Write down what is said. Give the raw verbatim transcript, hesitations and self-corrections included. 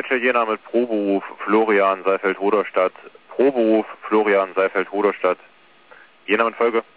Dispatcher Jena mit Proberuf Florian Saalfeld-Hoderstadt. Proberuf Florian Saalfeld-Hoderstadt. Jena mit Folge.